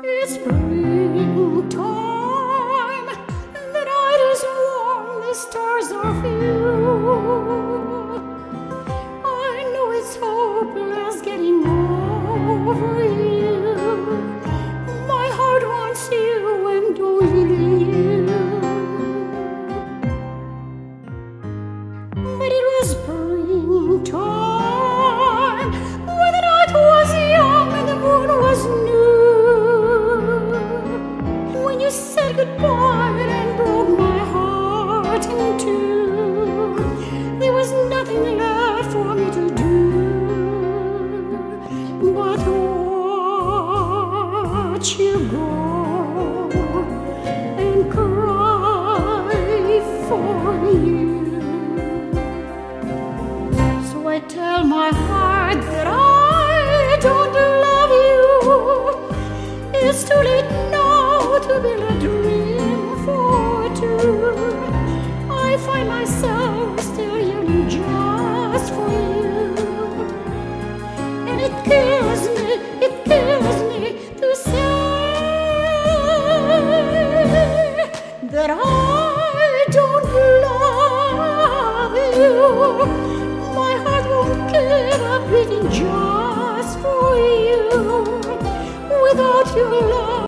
It's springtime, the night is warm, the stars are few. I know it's hopeless getting over you. My heart wants you and only you. But it was springtime, when the night was young and the moon was new. When you said goodbye and broke my heart in two, there was nothing left for me to do but watch you go and cry for you. So I tell my heart that I don't love you. It's too late now to build a dream for two. I find myself still yearning just for you. And it kills me to say that I don't love you. My heart won't give up beating just for you. Without your love